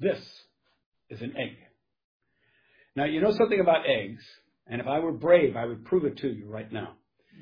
This is an egg. Now, you know something about eggs, and if I were brave, I would prove it to you right now.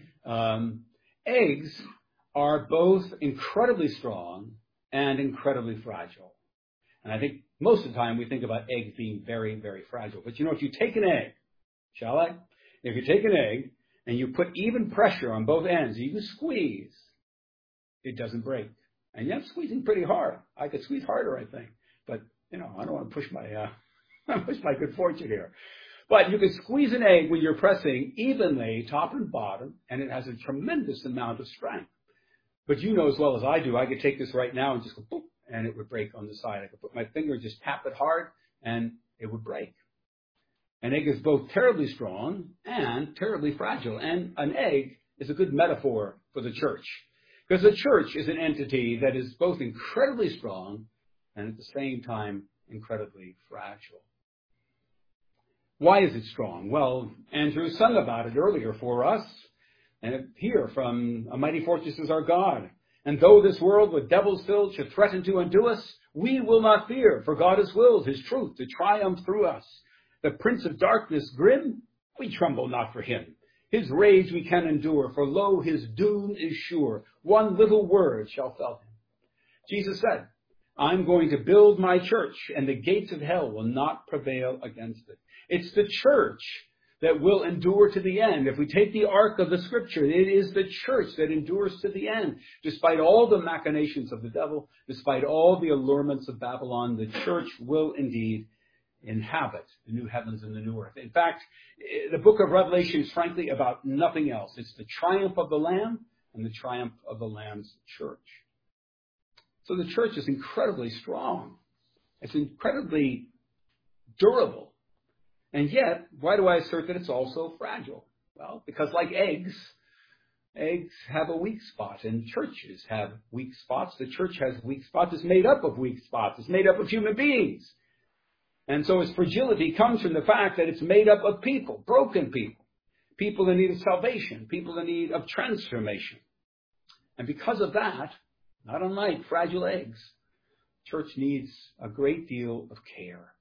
Eggs are both incredibly strong and incredibly fragile. And I think most of the time we think about eggs being very, very fragile. But you know, if you take an egg, shall I? If you take an egg and you put even pressure on both ends, you can squeeze, it doesn't break. And yet I'm squeezing pretty hard. I could squeeze harder, I think. But, you know, I don't want to push my good fortune here. But you can squeeze an egg when you're pressing evenly, top and bottom, and it has a tremendous amount of strength. But you know as well as I do, I could take this right now and just go boop, and it would break on the side. I could put my finger and just tap it hard, and it would break. An egg is both terribly strong and terribly fragile. And an egg is a good metaphor for the church. Because the church is an entity that is both incredibly strong and at the same time incredibly fragile. Why is it strong? Well, Andrew sung about it earlier for us. And here from A Mighty Fortress is Our God. And though this world with devils filled should threaten to undo us, we will not fear, for God has willed his truth to triumph through us. The prince of darkness grim, we tremble not for him. His rage we can endure, for lo, his doom is sure. One little word shall fell him. Jesus said, I'm going to build my church, and the gates of hell will not prevail against it. It's the church that will endure to the end. If we take the arc of the scripture, it is the church that endures to the end. Despite all the machinations of the devil, despite all the allurements of Babylon, the church will indeed inhabit the new heavens and the new earth. In fact, the book of Revelation is frankly about nothing else. It's the triumph of the Lamb and the triumph of the Lamb's church. So the church is incredibly strong. It's incredibly durable. And yet, why do I assert that it's also fragile? Well, because like eggs have a weak spot, and churches have weak spots. The church has weak spots. It's made up of weak spots. It's made up of human beings. And so its fragility comes from the fact that it's made up of people, broken people, people in need of salvation, people in need of transformation. And because of that, not unlike fragile eggs, church needs a great deal of care.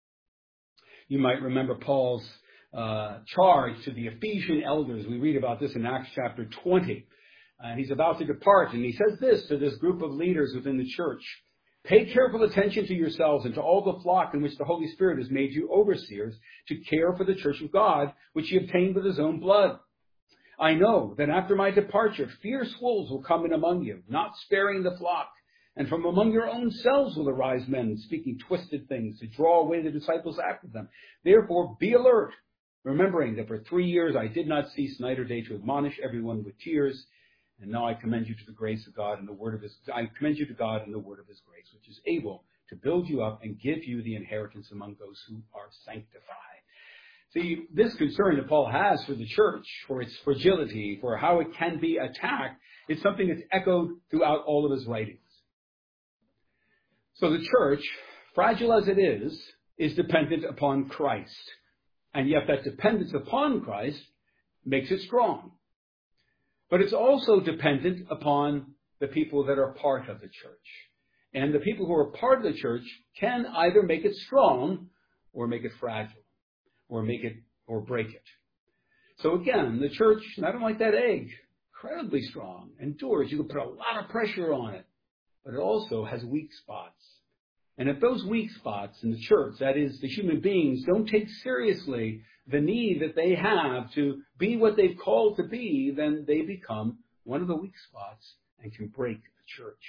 You might remember Paul's charge to the Ephesian elders. We read about this in Acts chapter 20. And he's about to depart, and he says this to this group of leaders within the church. Pay careful attention to yourselves and to all the flock in which the Holy Spirit has made you overseers to care for the church of God, which he obtained with his own blood. I know that after my departure, fierce wolves will come in among you, not sparing the flock. And from among your own selves will arise men speaking twisted things to draw away the disciples after them. Therefore, be alert, remembering that for 3 years I did not cease night or day to admonish everyone with tears. And now I commend you to the grace of God and the word of I commend you to God and the word of his grace, which is able to build you up and give you the inheritance among those who are sanctified. See, this concern that Paul has for the church, for its fragility, for how it can be attacked, is something that's echoed throughout all of his writings. So the church, fragile as it is dependent upon Christ. And yet that dependence upon Christ makes it strong. But it's also dependent upon the people that are part of the church. And the people who are part of the church can either make it strong or make it fragile or make it or break it. So again, the church, not unlike that egg, incredibly strong, endures. You can put a lot of pressure on it, but it also has weak spots. And if those weak spots in the church, that is the human beings, don't take seriously the need that they have to be what they've called to be, then they become one of the weak spots and can break the church.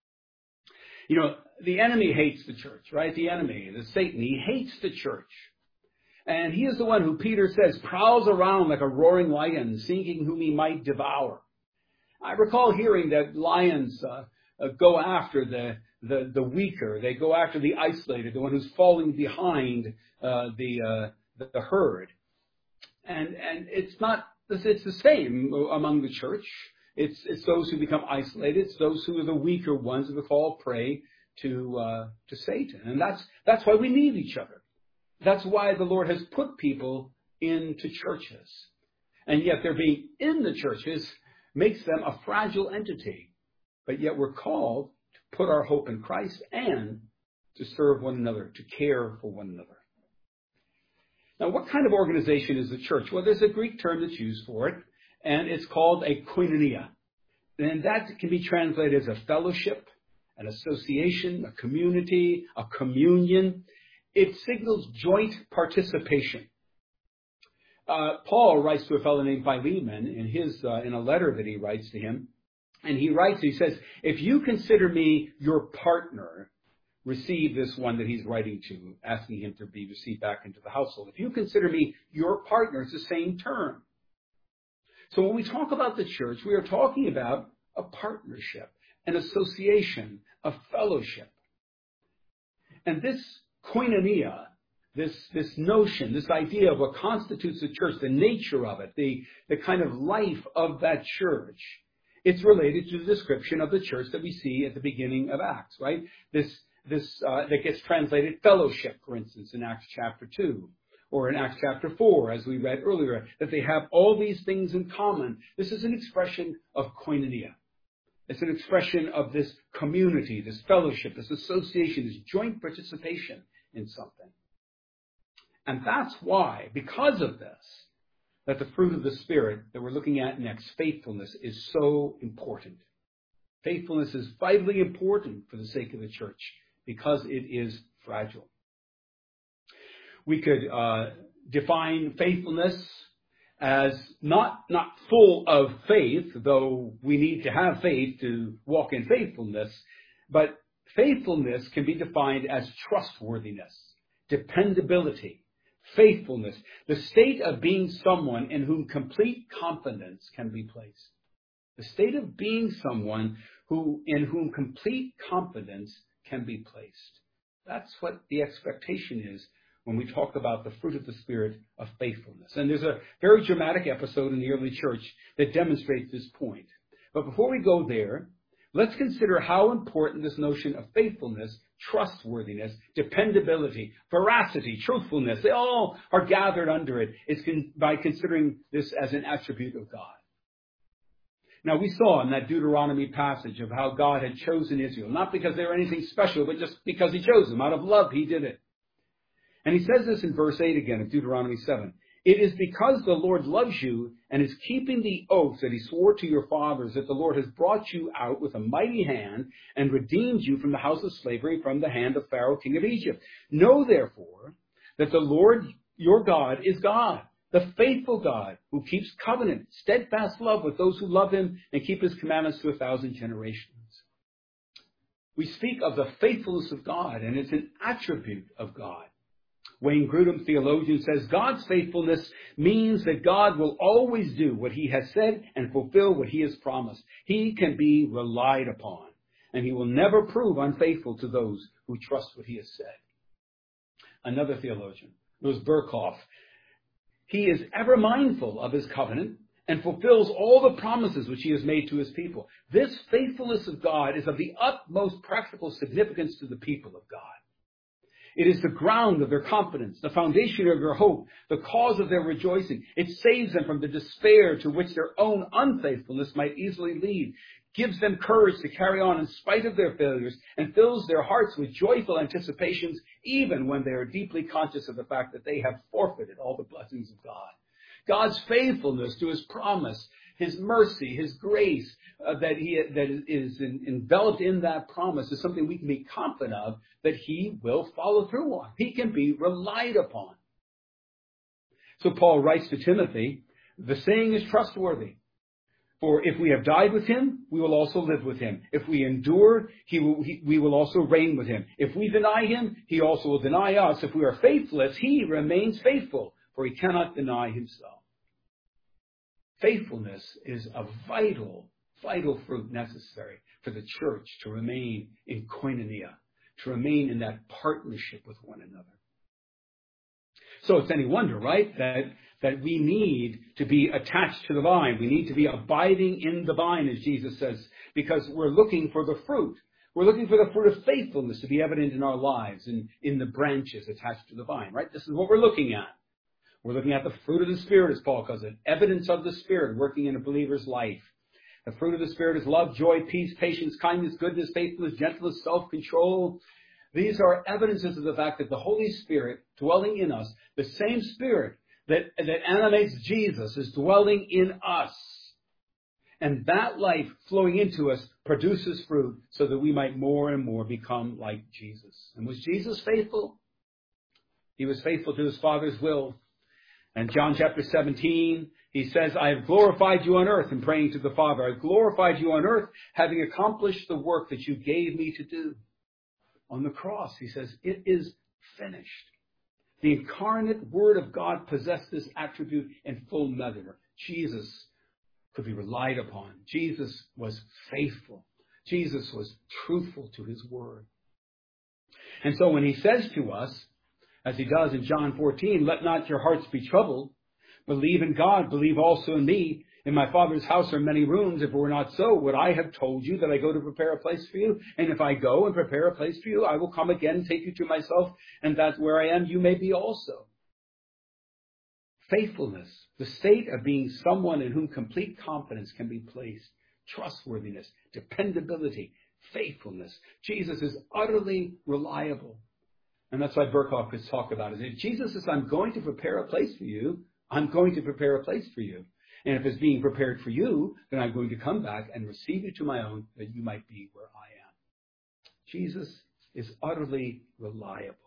You know, the enemy hates the church, right? The enemy, the Satan, he hates the church. And he is the one who, Peter says, prowls around like a roaring lion, seeking whom he might devour. I recall hearing that lions go after the weaker. They go after the isolated, the one who's falling behind the herd. And it's the same among the church. It's those who become isolated. It's those who are the weaker ones who fall prey to Satan. And that's why we need each other. That's why the Lord has put people into churches. And yet their being in the churches makes them a fragile entity. But yet we're called to put our hope in Christ and to serve one another, to care for one another. Now, what kind of organization is the church? Well, there's a Greek term that's used for it, and it's called a koinonia. And that can be translated as a fellowship, an association, a community, a communion. It signals joint participation. Paul writes to a fellow named Philemon in a letter that he writes to him. And he says, if you consider me your partner, receive this one that he's writing to, asking him to be received back into the household. If you consider me your partner, it's the same term. So when we talk about the church, we are talking about a partnership, an association, a fellowship. And this koinonia, this notion, this idea of what constitutes the church, the nature of it, the kind of life of that church, it's related to the description of the church that we see at the beginning of Acts, right? This that gets translated fellowship, for instance, in Acts chapter 2, or in Acts chapter 4, as we read earlier, that they have all these things in common. This is an expression of koinonia. It's an expression of this community, this fellowship, this association, this joint participation in something. And that's why, because of this, that the fruit of the Spirit that we're looking at next, faithfulness, is so important. Faithfulness is vitally important for the sake of the church because it is fragile. We could define faithfulness as not full of faith, though we need to have faith to walk in faithfulness, but faithfulness can be defined as trustworthiness, dependability, faithfulness, the state of being someone in whom complete confidence can be placed. The state of being someone in whom complete confidence can be placed. That's what the expectation is when we talk about the fruit of the Spirit of faithfulness. And there's a very dramatic episode in the early church that demonstrates this point. But before we go there, let's consider how important this notion of faithfulness, trustworthiness, dependability, veracity, truthfulness, they all are gathered under it. It's by considering this as an attribute of God. Now, we saw in that Deuteronomy passage of how God had chosen Israel, not because they were anything special, but just because he chose them. Out of love, he did it. And he says this in verse 8 again of Deuteronomy 7. It is because the Lord loves you and is keeping the oath that he swore to your fathers that the Lord has brought you out with a mighty hand and redeemed you from the house of slavery, from the hand of Pharaoh, king of Egypt. Know, therefore, that the Lord your God is God, the faithful God who keeps covenant, steadfast love with those who love him and keep his commandments to 1,000 generations. We speak of the faithfulness of God, and it's an attribute of God. Wayne Grudem, theologian, says God's faithfulness means that God will always do what he has said and fulfill what he has promised. He can be relied upon, and he will never prove unfaithful to those who trust what he has said. Another theologian, Louis Berkhoff, he is ever mindful of his covenant and fulfills all the promises which he has made to his people. This faithfulness of God is of the utmost practical significance to the people of God. It is the ground of their confidence, the foundation of their hope, the cause of their rejoicing. It saves them from the despair to which their own unfaithfulness might easily lead, gives them courage to carry on in spite of their failures, and fills their hearts with joyful anticipations, even when they are deeply conscious of the fact that they have forfeited all the blessings of God. God's faithfulness to his promise, his mercy, his grace that is enveloped in that promise is something we can be confident of that he will follow through on. He can be relied upon. So Paul writes to Timothy, the saying is trustworthy. For if we have died with him, we will also live with him. If we endure, we will also reign with him. If we deny him, he also will deny us. If we are faithless, he remains faithful, for he cannot deny himself. Faithfulness is a vital fruit necessary for the church to remain in koinonia, to remain in that partnership with one another. So it's any wonder, right, that we need to be attached to the vine. We need to be abiding in the vine, as Jesus says, because we're looking for the fruit. We're looking for the fruit of faithfulness to be evident in our lives and in the branches attached to the vine, right? This is what we're looking at. We're looking at the fruit of the Spirit, as Paul calls it, evidence of the Spirit working in a believer's life. The fruit of the Spirit is love, joy, peace, patience, kindness, goodness, faithfulness, gentleness, self-control. These are evidences of the fact that the Holy Spirit dwelling in us, the same Spirit that animates Jesus, is dwelling in us. And that life flowing into us produces fruit so that we might more and more become like Jesus. And was Jesus faithful? He was faithful to his Father's will. And John chapter 17, he says, I have glorified you on earth, in praying to the Father. I have glorified you on earth, having accomplished the work that you gave me to do. On the cross, he says, it is finished. The incarnate Word of God possessed this attribute in full measure. Jesus could be relied upon. Jesus was faithful. Jesus was truthful to his word. And so when he says to us, as he does in John 14, let not your hearts be troubled. Believe in God. Believe also in me. In my Father's house are many rooms. If it were not so, would I have told you that I go to prepare a place for you? And if I go and prepare a place for you, I will come again and take you to myself, and that where I am, you may be also. Faithfulness, the state of being someone in whom complete confidence can be placed, trustworthiness, dependability, faithfulness. Jesus is utterly reliable. And that's why Berkhoff could talk about it. If Jesus says, I'm going to prepare a place for you, I'm going to prepare a place for you. And if it's being prepared for you, then I'm going to come back and receive you to my own, that you might be where I am. Jesus is utterly reliable.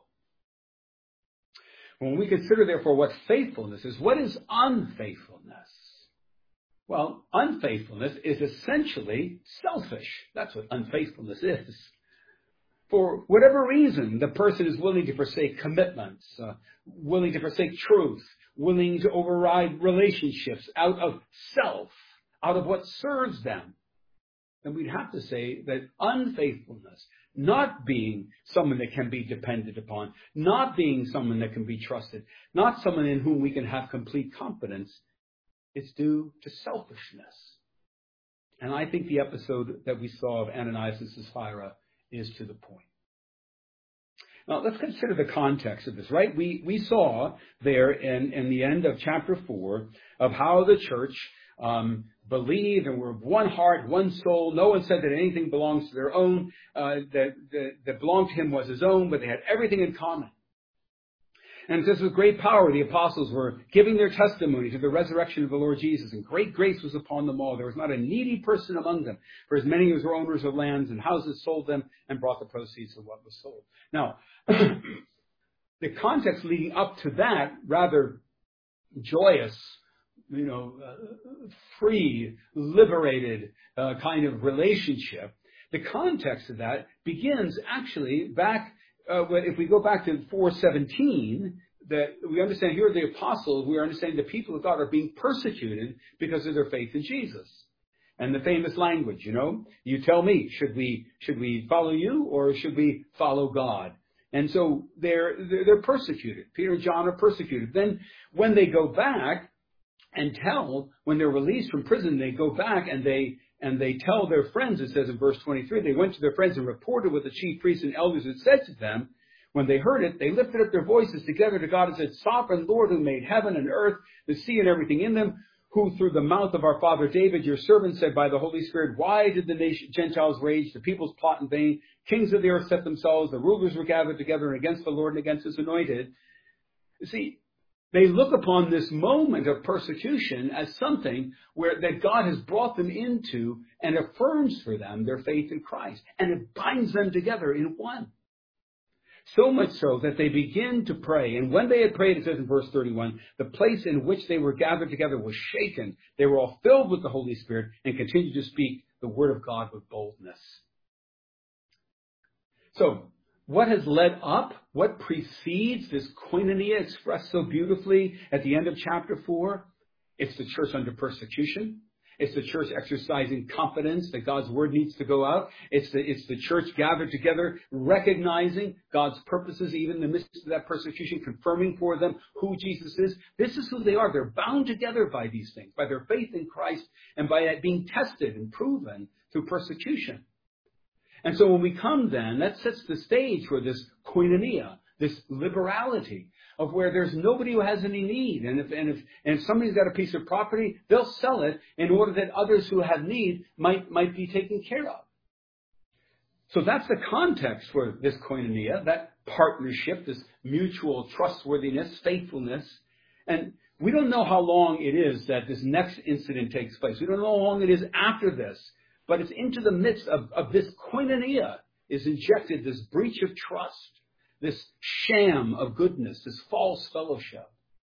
When we consider, therefore, what faithfulness is, what is unfaithfulness? Well, unfaithfulness is essentially selfish. That's what unfaithfulness is. For whatever reason, the person is willing to forsake commitments, willing to forsake truth, willing to override relationships out of self, out of what serves them. Then we'd have to say that unfaithfulness, not being someone that can be depended upon, not being someone that can be trusted, not someone in whom we can have complete confidence, is due to selfishness. And I think the episode that we saw of Ananias and Sapphira is to the point. Now, let's consider the context of this, right? We saw there in the end of chapter 4 of how the church believed and were of one heart, one soul. No one said that anything belongs to their own, that belonged to him was his own, but they had everything in common. And this with great power, the apostles were giving their testimony to the resurrection of the Lord Jesus, and great grace was upon them all. There was not a needy person among them, for as many as were owners of lands and houses sold them and brought the proceeds of what was sold. Now, the context leading up to that rather joyous, free, liberated kind of relationship, the context of that begins actually back. If we go back to 4:17, that we understand here the apostles, we are understanding the people of God are being persecuted because of their faith in Jesus. And the famous language, you tell me, should we follow you or should we follow God? And so they're persecuted. Peter and John are persecuted. Then when they go back and when they're released from prison, they go back and they tell their friends, it says in verse 23, they went to their friends and reported what the chief priests and elders had said to them. When they heard it, they lifted up their voices together to God and said, Sovereign Lord, who made heaven and earth, the sea and everything in them, who through the mouth of our father David, your servant, said by the Holy Spirit, why did the Gentiles rage, the peoples plot in vain? Kings of the earth set themselves, the rulers were gathered together against the Lord and against his anointed. You see, they look upon this moment of persecution as something that God has brought them into and affirms for them their faith in Christ. And it binds them together in one. So much so that they begin to pray. And when they had prayed, it says in verse 31, the place in which they were gathered together was shaken. They were all filled with the Holy Spirit and continued to speak the word of God with boldness. So, what has led up? What precedes this koinonia expressed so beautifully at the end of chapter 4? It's the church under persecution. It's the church exercising confidence that God's word needs to go out. It's the church gathered together, recognizing God's purposes, even in the midst of that persecution, confirming for them who Jesus is. This is who they are. They're bound together by these things, by their faith in Christ and by it being tested and proven through persecution. And so when we come then, that sets the stage for this koinonia, this liberality of where there's nobody who has any need. And if somebody's got a piece of property, they'll sell it in order that others who have need might be taken care of. So that's the context for this koinonia, that partnership, this mutual trustworthiness, faithfulness. And we don't know how long it is that this next incident takes place. We don't know how long it is after this. But it's into the midst of this koinonia is injected this breach of trust, this sham of goodness, this false fellowship.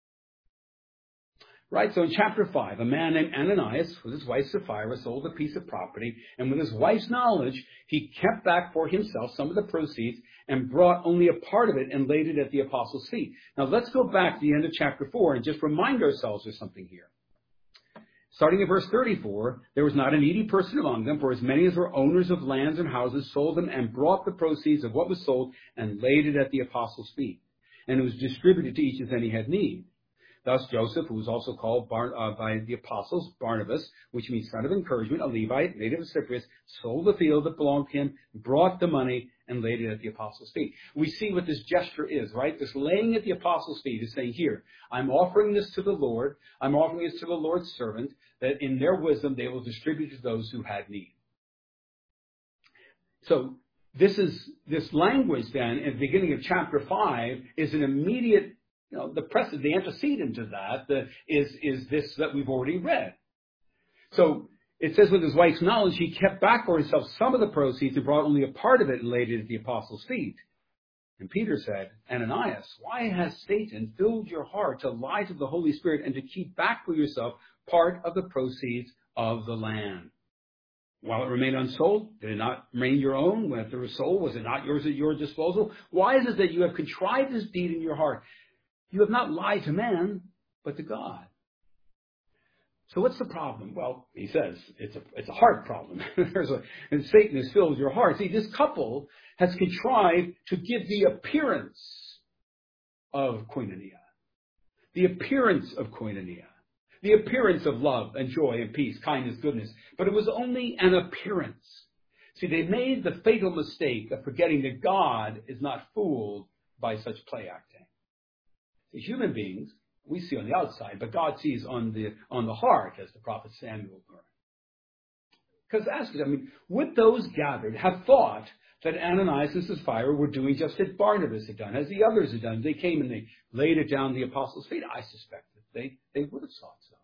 Right, so in chapter 5, a man named Ananias, with his wife Sapphira, sold a piece of property, and with his wife's knowledge, he kept back for himself some of the proceeds and brought only a part of it and laid it at the apostles' feet. Now let's go back to the end of chapter 4 and just remind ourselves of something here. Starting at verse 34, there was not a needy person among them, for as many as were owners of lands and houses sold them and brought the proceeds of what was sold and laid it at the apostles' feet. And it was distributed to each as any had need. Thus Joseph, who was also called by the apostles Barnabas, which means son of encouragement, a Levite, native of Cyprus, sold the field that belonged to him, brought the money, and laid it at the apostles' feet. We see what this gesture is, right? This laying at the apostles' feet is saying, here, I'm offering this to the Lord. I'm offering this to the Lord's servant, that in their wisdom they will distribute to those who had need. So this language then, at the beginning of chapter 5, is an immediate, the antecedent to that is this that we've already read. So it says with his wife's knowledge, he kept back for himself some of the proceeds and brought only a part of it and laid it at the apostles' feet. And Peter said, Ananias, why has Satan filled your heart to lie to the Holy Spirit and to keep back for yourself part of the proceeds of the land? While it remained unsold, did it not remain your own? When it was sold, was it not yours at your disposal? Why is it that you have contrived this deed in your heart? You have not lied to man, but to God. So what's the problem? Well, he says it's a heart problem. And Satan has filled your heart. See, this couple has contrived to give the appearance of koinonia. The appearance of koinonia. The appearance of love and joy and peace, kindness, goodness. But it was only an appearance. See, they made the fatal mistake of forgetting that God is not fooled by such play acting. The human beings, we see on the outside, but God sees on the heart, as the prophet Samuel learned. Because ask it, would those gathered have thought that Ananias and Sapphira were doing just as Barnabas had done, as the others had done? They came and they laid it down the apostles' feet. I suspect that they would have thought so.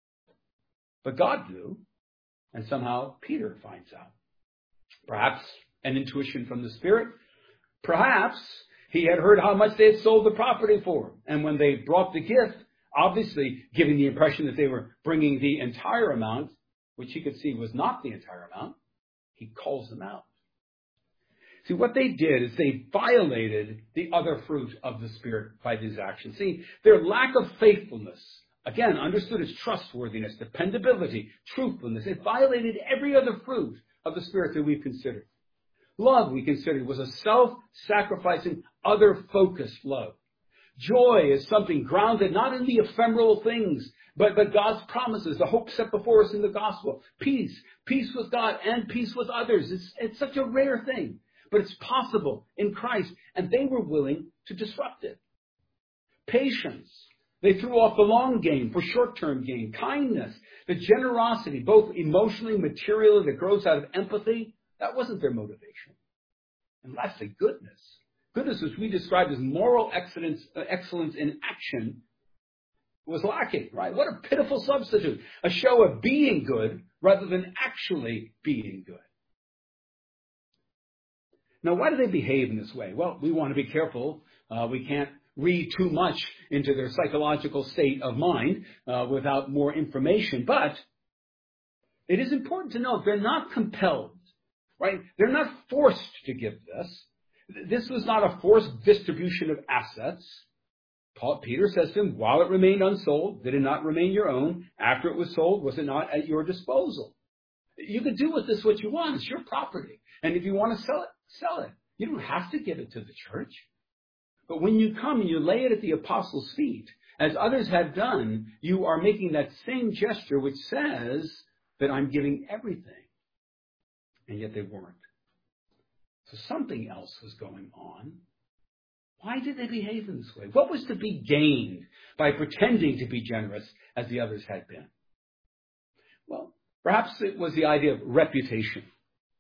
But God knew, and somehow Peter finds out. Perhaps an intuition from the Spirit. Perhaps he had heard how much they had sold the property for. And when they brought the gift, obviously giving the impression that they were bringing the entire amount, which he could see was not the entire amount, he calls them out. See, what they did is they violated the other fruit of the Spirit by these actions. See, their lack of faithfulness, again, understood as trustworthiness, dependability, truthfulness, it violated every other fruit of the Spirit that we've considered. Love, we considered, was a self-sacrificing, other-focused love. Joy is something grounded not in the ephemeral things, but God's promises, the hope set before us in the gospel. Peace with God and peace with others. It's such a rare thing, but it's possible in Christ, and they were willing to disrupt it. Patience. They threw off the long game for short-term gain. Kindness, the generosity, both emotionally, materially, that grows out of empathy, that wasn't their motivation. And lastly, goodness. Goodness, which we described as moral excellence in action, was lacking, right? What a pitiful substitute. A show of being good rather than actually being good. Now, why do they behave in this way? Well, we want to be careful. We can't read too much into their psychological state of mind without more information. But it is important to note they're not compelled. Right? They're not forced to give this. This was not a forced distribution of assets. Peter says to him, while it remained unsold, did it not remain your own? After it was sold, was it not at your disposal? You can do with this what you want. It's your property. And if you want to sell it. You don't have to give it to the church. But when you come and you lay it at the apostles' feet, as others had done, you are making that same gesture which says that I'm giving everything. And yet they weren't. So something else was going on. Why did they behave in this way? What was to be gained by pretending to be generous as the others had been? Well, perhaps it was the idea of reputation.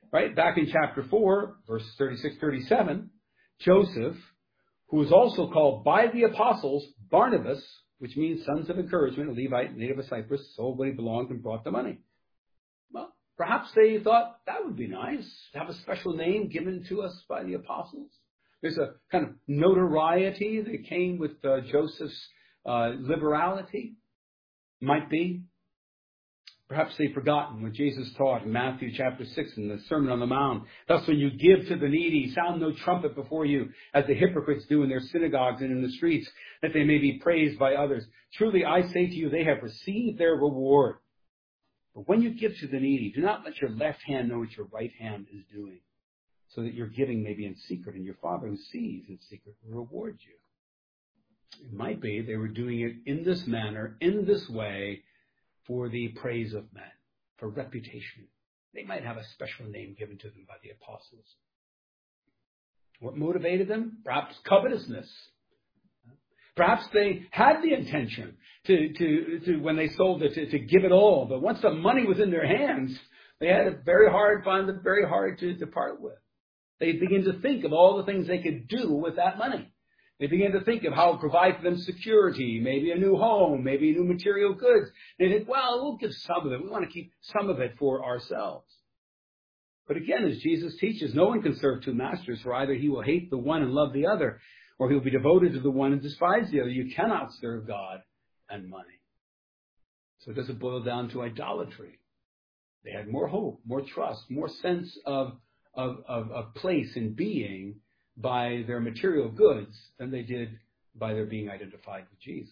right? Back in chapter 4, verses 36, 37, Joseph, who is also called by the apostles Barnabas, which means sons of encouragement, a Levite, native of Cyprus, sold what he belonged and brought the money. Well, perhaps they thought that would be nice, to have a special name given to us by the apostles. There's a kind of notoriety that came with Joseph's liberality. Might be. Perhaps they've forgotten what Jesus taught in Matthew chapter 6 in the Sermon on the Mount. Thus, when you give to the needy, sound no trumpet before you, as the hypocrites do in their synagogues and in the streets, that they may be praised by others. Truly, I say to you, they have received their reward. But when you give to the needy, do not let your left hand know what your right hand is doing, so that your giving may be in secret, and your Father who sees in secret will reward you. It might be they were doing it in this manner, in this way, for the praise of men, for reputation. They might have a special name given to them by the apostles. What motivated them? Perhaps covetousness. Perhaps they had the intention to when they sold it, to give it all. But once the money was in their hands, they had it found it very hard to depart with. They begin to think of all the things they could do with that money. They begin to think of how to provide for them security, maybe a new home, maybe new material goods. They think, well, we'll give some of it. We want to keep some of it for ourselves. But again, as Jesus teaches, no one can serve two masters, for either he will hate the one and love the other, or he'll be devoted to the one and despise the other. You cannot serve God and money. So does it boil down to idolatry? They had more hope, more trust, more sense of place and being by their material goods than they did by their being identified with Jesus.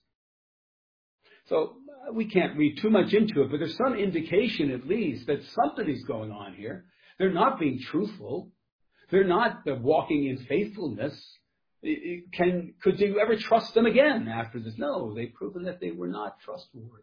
So we can't read too much into it, but there's some indication at least that something is going on here. They're not being truthful. They're not walking in faithfulness. Could you ever trust them again after this? No, they've proven that they were not trustworthy.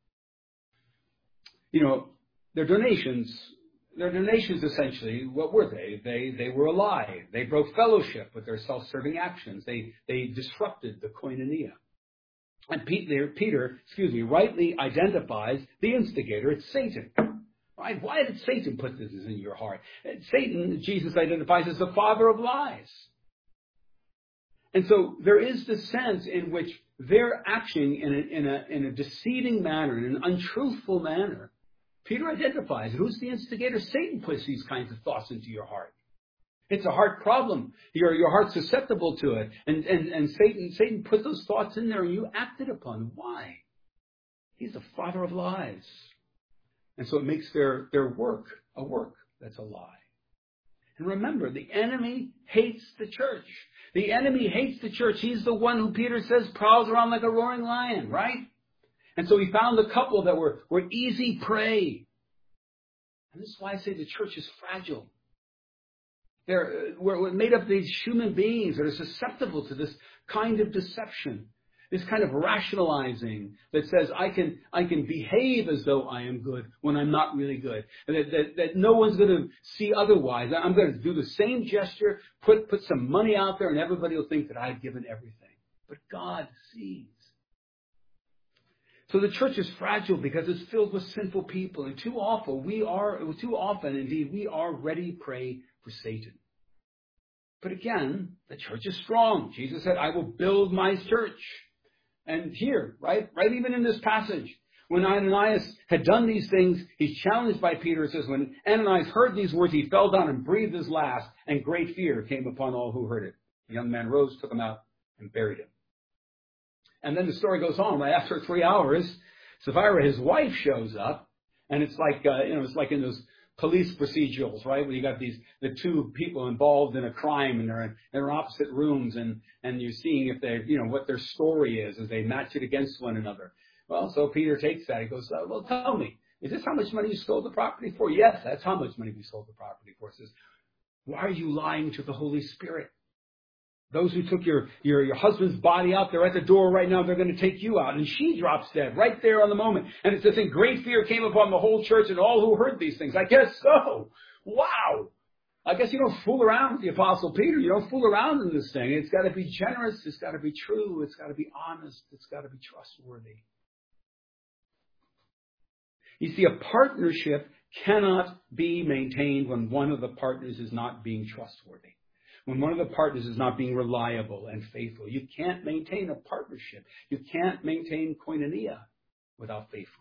Their donations essentially, what were they? They were a lie. They broke fellowship with their self-serving actions. They disrupted the koinonia. And Peter, rightly identifies the instigator. It's Satan. Right? Why did Satan put this in your heart? Satan, Jesus identifies as the father of lies. And so there is this sense in which they're acting in a deceiving manner, in an untruthful manner. Peter identifies it. Who's the instigator? Satan puts these kinds of thoughts into your heart. It's a heart problem. Your heart's susceptible to it. And Satan put those thoughts in there and you acted upon them. Why? He's the father of lies. And so it makes their work a work that's a lie. And remember, the enemy hates the church. The enemy hates the church. He's the one who Peter says prowls around like a roaring lion, right? And so he found a couple that were easy prey. And this is why I say the church is fragile. We're made up of these human beings that are susceptible to this kind of deception, this kind of rationalizing that says I can behave as though I am good when I'm not really good, that no one's going to see otherwise. I'm going to do the same gesture, put some money out there, and everybody will think that I've given everything. But God sees. So the church is fragile because it's filled with sinful people, and too often indeed we are ready prey for Satan. But again, the church is strong. Jesus said, I will build my church. And here, right even in this passage, when Ananias had done these things, he's challenged by Peter. It says, when Ananias heard these words, he fell down and breathed his last, and great fear came upon all who heard it. The young man rose, took him out, and buried him. And then the story goes on. Right after 3 hours, Sapphira, his wife, shows up, and it's like it's like in those police procedurals, right? Where you got the two people involved in a crime, and they're in opposite rooms, and you're seeing if they what their story is as they match it against one another. Well, so Peter takes that. He goes, well, tell me, is this how much money you sold the property for? Yes, that's how much money we sold the property for. He says, why are you lying to the Holy Spirit? Those who took your husband's body out, they're at the door right now. They're going to take you out. And she drops dead right there on the moment. And it's the thing, great fear came upon the whole church and all who heard these things. I guess so. Wow. I guess you don't fool around with the Apostle Peter. You don't fool around in this thing. It's got to be generous. It's got to be true. It's got to be honest. It's got to be trustworthy. You see, a partnership cannot be maintained when one of the partners is not being trustworthy, when one of the partners is not being reliable and faithful. You can't maintain a partnership. You can't maintain koinonia without faithfulness.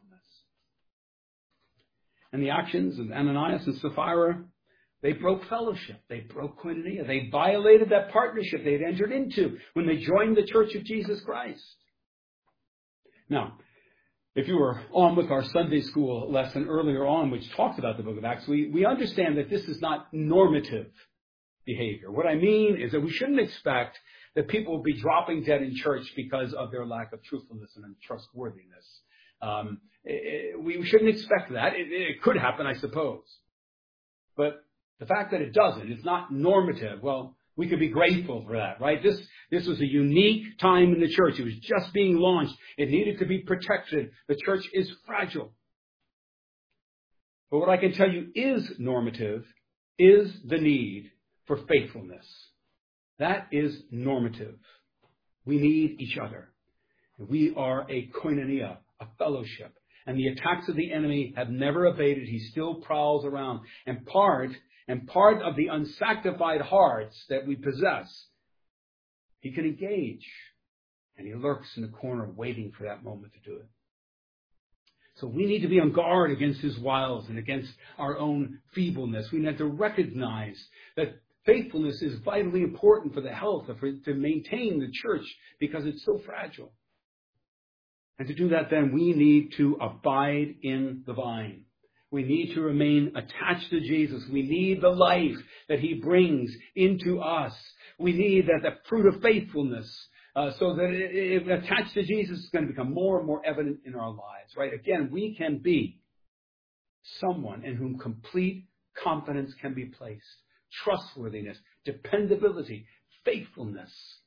And the actions of Ananias and Sapphira, they broke fellowship. They broke koinonia. They violated that partnership they had entered into when they joined the Church of Jesus Christ. Now, if you were on with our Sunday school lesson earlier on, which talked about the book of Acts, we understand that this is not normative behavior. What I mean is that we shouldn't expect that people will be dropping dead in church because of their lack of truthfulness and untrustworthiness. We shouldn't expect that. It could happen, I suppose. But the fact that it doesn't, it's not normative, well, we could be grateful for that, right? This was a unique time in the church. It was just being launched. It needed to be protected. The church is fragile. But what I can tell you is normative is the need for faithfulness. That is normative. We need each other. We are a koinonia, a fellowship. And the attacks of the enemy have never abated. He still prowls around. And part of the unsanctified hearts that we possess, he can engage. And he lurks in the corner waiting for that moment to do it. So we need to be on guard against his wiles and against our own feebleness. We need to recognize that faithfulness is vitally important for the health, to maintain the church, because it's so fragile. And to do that, then, we need to abide in the vine. We need to remain attached to Jesus. We need the life that he brings into us. We need that the fruit of faithfulness, so that if attached to Jesus is going to become more and more evident in our lives, right? Again, we can be someone in whom complete confidence can be placed. Trustworthiness, dependability, faithfulness.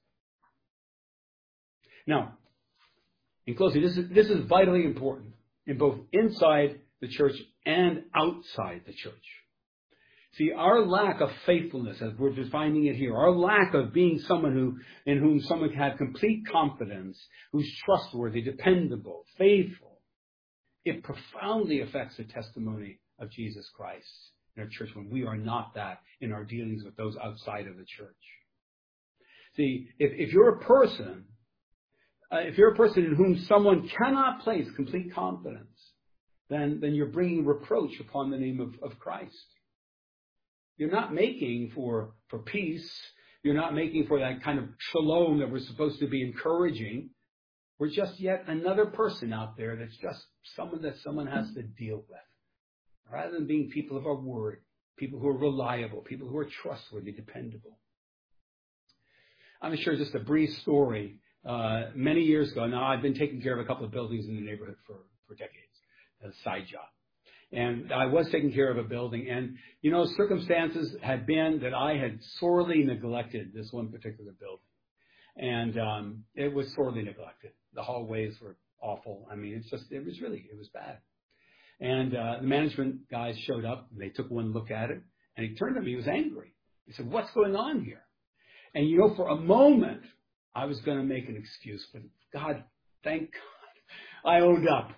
Now, in closing, this is vitally important in both inside the church and outside the church. See, our lack of faithfulness, as we're defining it here, our lack of being someone in whom someone can have complete confidence, who's trustworthy, dependable, faithful, it profoundly affects the testimony of Jesus Christ in our church when we are not that in our dealings with those outside of the church. See, if you're a person in whom someone cannot place complete confidence, then you're bringing reproach upon the name of Christ. You're not making for peace. You're not making for that kind of shalom that we're supposed to be encouraging. We're just yet another person out there that's just someone that someone has to deal with. Rather than being people of our word, people who are reliable, people who are trustworthy, dependable. I'm going to share just a brief story. Many years ago, now I've been taking care of a couple of buildings in the neighborhood for decades, as a side job. And I was taking care of a building, and, circumstances had been that I had sorely neglected this one particular building. And it was sorely neglected. The hallways were awful. I mean, it was bad. And the management guys showed up, and they took one look at it, and he turned to me, he was angry. He said, "What's going on here?" And, for a moment, I was going to make an excuse, but thank God, I owned up.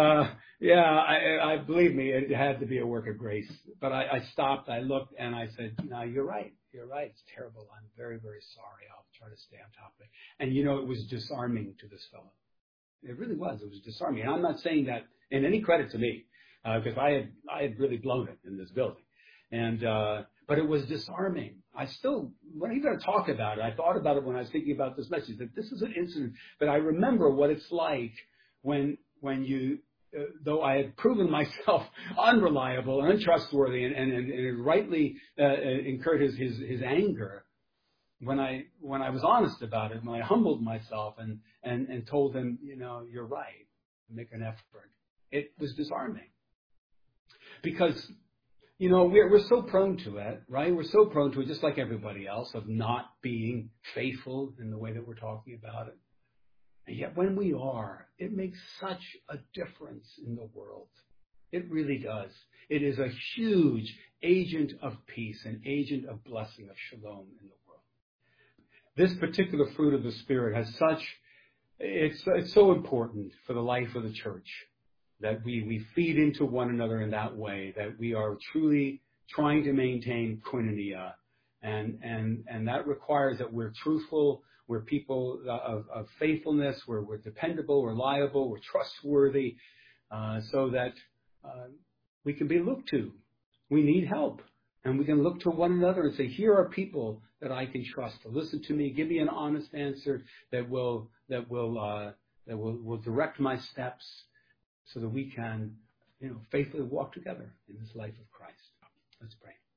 I believe me, it had to be a work of grace. But I stopped, I looked, and I said, "No, you're right. It's terrible. I'm very, very sorry. I'll try to stay on top of it." And, it was disarming to this fellow. It really was. It was disarming. And I'm not saying that in any credit to me, because I had really blown it in this building. And, but it was disarming. When I started talking about it, I thought about it when I was thinking about this message, that this is an incident that I remember what it's like when you, though I had proven myself unreliable and untrustworthy and rightly incurred his anger, when I was honest about it, when I humbled myself and told him, "You're right, make an effort," it was disarming. Because, we're so prone to it, right? We're so prone to it, just like everybody else, of not being faithful in the way that we're talking about it. And yet when we are, it makes such a difference in the world. It really does. It is a huge agent of peace, an agent of blessing, of shalom in the world. This particular fruit of the Spirit has it's so important for the life of the church. that we feed into one another in that way, that we are truly trying to maintain koinonia. And that requires that we're truthful, we're people of faithfulness, we're dependable, we're reliable, we're trustworthy, so that we can be looked to. We need help. And we can look to one another and say, here are people that I can trust to listen to me, give me an honest answer that will direct my steps, so that we can, faithfully walk together in this life of Christ. Let's pray.